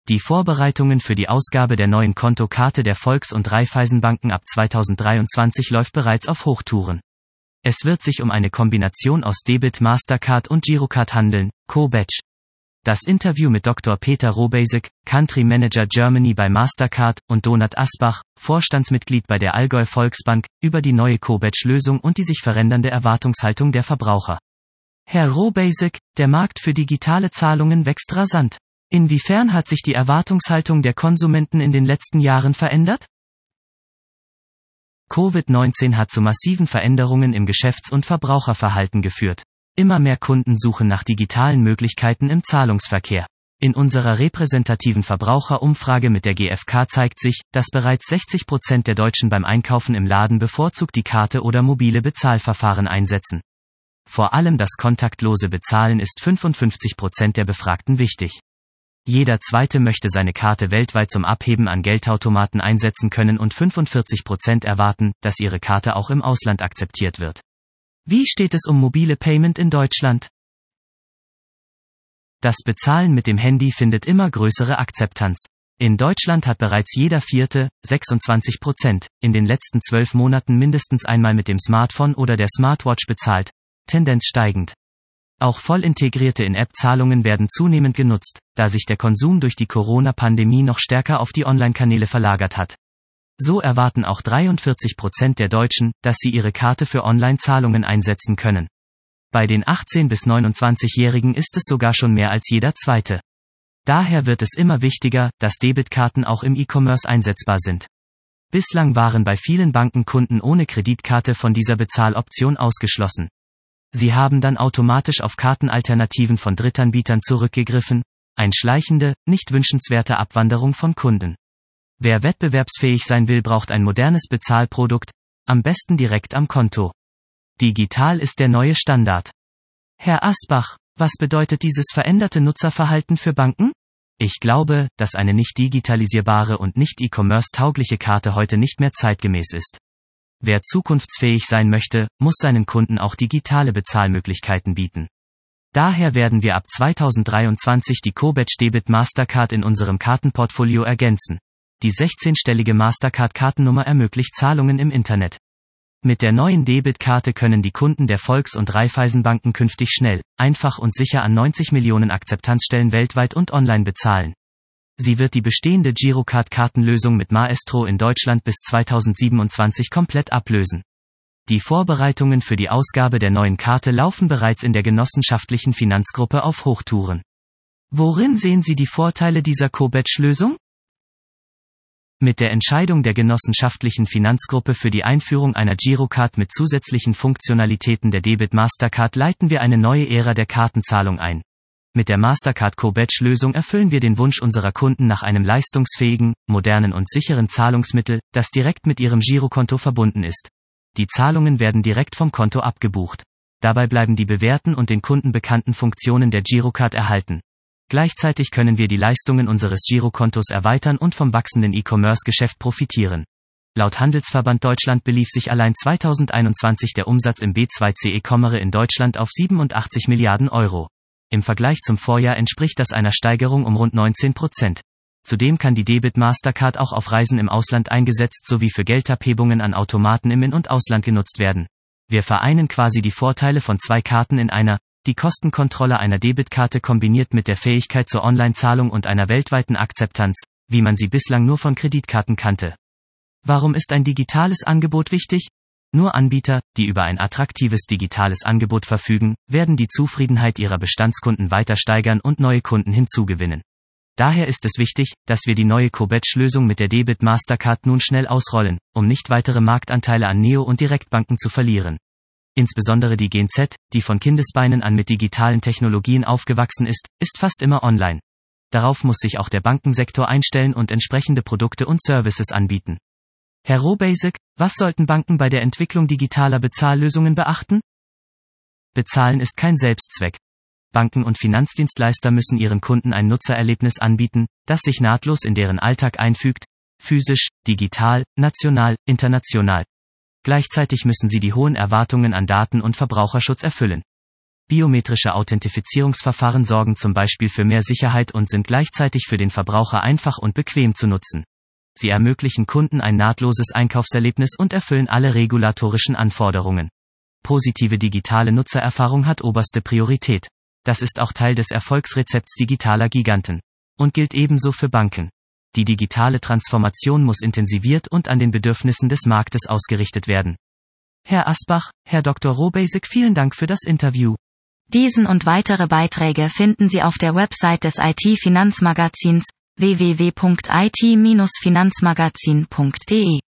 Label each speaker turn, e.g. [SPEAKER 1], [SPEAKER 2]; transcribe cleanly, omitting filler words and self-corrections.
[SPEAKER 1] Die Vorbereitungen für die Ausgabe der neuen Kontokarte der Volks- und Raiffeisenbanken ab 2023 läuft bereits auf Hochtouren. Es wird sich um eine Kombination aus Debit, Mastercard und Girocard handeln, Co-Badge. Das Interview mit Dr. Peter Robejsek, Country Manager Germany bei Mastercard, und Donat Asbach, Vorstandsmitglied bei der Allgäu Volksbank, über die neue Co-Badge-Lösung und die sich verändernde Erwartungshaltung der Verbraucher. Herr Robejsek, der Markt für digitale Zahlungen wächst rasant. Inwiefern hat sich die Erwartungshaltung der Konsumenten in den letzten Jahren verändert? Covid-19 hat zu massiven Veränderungen im Geschäfts- und Verbraucherverhalten geführt. Immer mehr Kunden suchen nach digitalen Möglichkeiten im Zahlungsverkehr. In unserer repräsentativen Verbraucherumfrage mit der GfK zeigt sich, dass bereits 60% der Deutschen beim Einkaufen im Laden bevorzugt die Karte oder mobile Bezahlverfahren einsetzen. Vor allem das kontaktlose Bezahlen ist 55% der Befragten wichtig. Jeder Zweite möchte seine Karte weltweit zum Abheben an Geldautomaten einsetzen können und 45% erwarten, dass ihre Karte auch im Ausland akzeptiert wird. Wie steht es um mobile Payment in Deutschland? Das Bezahlen mit dem Handy findet immer größere Akzeptanz. In Deutschland hat bereits jeder Vierte, 26%, in den letzten 12 Monaten mindestens einmal mit dem Smartphone oder der Smartwatch bezahlt, Tendenz steigend. Auch voll integrierte In-App-Zahlungen werden zunehmend genutzt, da sich der Konsum durch die Corona-Pandemie noch stärker auf die Online-Kanäle verlagert hat. So erwarten auch 43% der Deutschen, dass sie ihre Karte für Online-Zahlungen einsetzen können. Bei den 18- bis 29-Jährigen ist es sogar schon mehr als jeder Zweite. Daher wird es immer wichtiger, dass Debitkarten auch im E-Commerce einsetzbar sind. Bislang waren bei vielen Banken Kunden ohne Kreditkarte von dieser Bezahloption ausgeschlossen. Sie haben dann automatisch auf Kartenalternativen von Drittanbietern zurückgegriffen, eine schleichende, nicht wünschenswerte Abwanderung von Kunden. Wer wettbewerbsfähig sein will, braucht ein modernes Bezahlprodukt, am besten direkt am Konto. Digital ist der neue Standard. Herr Asbach, was bedeutet dieses veränderte Nutzerverhalten für Banken? Ich glaube, dass eine nicht digitalisierbare und nicht E-Commerce-taugliche Karte heute nicht mehr zeitgemäß ist. Wer zukunftsfähig sein möchte, muss seinen Kunden auch digitale Bezahlmöglichkeiten bieten. Daher werden wir ab 2023 die Co-Badge Debit Mastercard in unserem Kartenportfolio ergänzen. Die 16-stellige Mastercard-Kartennummer ermöglicht Zahlungen im Internet. Mit der neuen Debitkarte können die Kunden der Volks- und Raiffeisenbanken künftig schnell, einfach und sicher an 90 Millionen Akzeptanzstellen weltweit und online bezahlen. Sie wird die bestehende Girocard-Kartenlösung mit Maestro in Deutschland bis 2027 komplett ablösen. Die Vorbereitungen für die Ausgabe der neuen Karte laufen bereits in der genossenschaftlichen Finanzgruppe auf Hochtouren. Worin sehen Sie die Vorteile dieser Co-Badge-Lösung? Mit der Entscheidung der genossenschaftlichen Finanzgruppe für die Einführung einer Girocard mit zusätzlichen Funktionalitäten der Debit Mastercard leiten wir eine neue Ära der Kartenzahlung ein. Mit der Mastercard Co-Badge-Lösung erfüllen wir den Wunsch unserer Kunden nach einem leistungsfähigen, modernen und sicheren Zahlungsmittel, das direkt mit ihrem Girokonto verbunden ist. Die Zahlungen werden direkt vom Konto abgebucht. Dabei bleiben die bewährten und den Kunden bekannten Funktionen der Girocard erhalten. Gleichzeitig können wir die Leistungen unseres Girokontos erweitern und vom wachsenden E-Commerce-Geschäft profitieren. Laut Handelsverband Deutschland belief sich allein 2021 der Umsatz im B2C E-Commerce in Deutschland auf 87 Milliarden Euro. Im Vergleich zum Vorjahr entspricht das einer Steigerung um rund 19%. Zudem kann die Debit Mastercard auch auf Reisen im Ausland eingesetzt sowie für Geldabhebungen an Automaten im In- und Ausland genutzt werden. Wir vereinen quasi die Vorteile von zwei Karten in einer, die Kostenkontrolle einer Debitkarte kombiniert mit der Fähigkeit zur Online-Zahlung und einer weltweiten Akzeptanz, wie man sie bislang nur von Kreditkarten kannte. Warum ist ein digitales Angebot wichtig? Nur Anbieter, die über ein attraktives digitales Angebot verfügen, werden die Zufriedenheit ihrer Bestandskunden weiter steigern und neue Kunden hinzugewinnen. Daher ist es wichtig, dass wir die neue Co-Badge-Lösung mit der Debit Mastercard nun schnell ausrollen, um nicht weitere Marktanteile an Neo- und Direktbanken zu verlieren. Insbesondere die GNZ, die von Kindesbeinen an mit digitalen Technologien aufgewachsen ist fast immer online. Darauf muss sich auch der Bankensektor einstellen und entsprechende Produkte und Services anbieten. Herr Robejsek, was sollten Banken bei der Entwicklung digitaler Bezahllösungen beachten? Bezahlen ist kein Selbstzweck. Banken und Finanzdienstleister müssen ihren Kunden ein Nutzererlebnis anbieten, das sich nahtlos in deren Alltag einfügt, physisch, digital, national, international. Gleichzeitig müssen sie die hohen Erwartungen an Daten- und Verbraucherschutz erfüllen. Biometrische Authentifizierungsverfahren sorgen zum Beispiel für mehr Sicherheit und sind gleichzeitig für den Verbraucher einfach und bequem zu nutzen. Sie ermöglichen Kunden ein nahtloses Einkaufserlebnis und erfüllen alle regulatorischen Anforderungen. Positive digitale Nutzererfahrung hat oberste Priorität. Das ist auch Teil des Erfolgsrezepts digitaler Giganten. Und gilt ebenso für Banken. Die digitale Transformation muss intensiviert und an den Bedürfnissen des Marktes ausgerichtet werden. Herr Asbach, Herr Dr. Robasic, vielen Dank für das Interview.
[SPEAKER 2] Diesen und weitere Beiträge finden Sie auf der Website des IT-Finanzmagazins www.it-finanzmagazin.de.